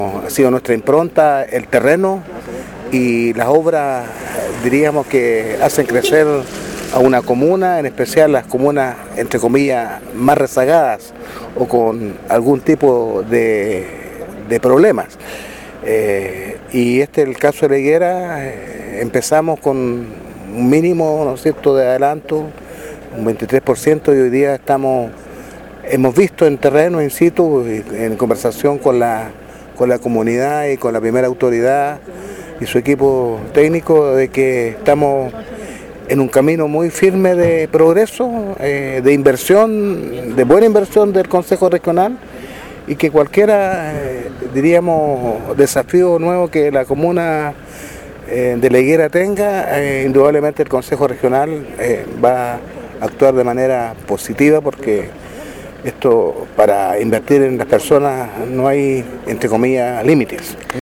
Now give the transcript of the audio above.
Ha sido nuestra impronta el terreno y las obras, diríamos, que hacen crecer a una comuna, en especial las comunas, entre comillas, más rezagadas o con algún tipo de problemas. Y este es el caso de La Higuera. Empezamos con un mínimo, ¿no es cierto?, de adelanto, un 23%, y hoy día hemos visto en terreno, in situ, en conversación con la comunidad y con la primera autoridad y su equipo técnico, de que estamos en un camino muy firme de progreso, de inversión, de buena inversión del Consejo Regional, y que cualquiera, diríamos, desafío nuevo que la comuna de La Higuera tenga, indudablemente el Consejo Regional va a actuar de manera positiva, porque esto, para invertir en las personas, no hay, entre comillas, límites.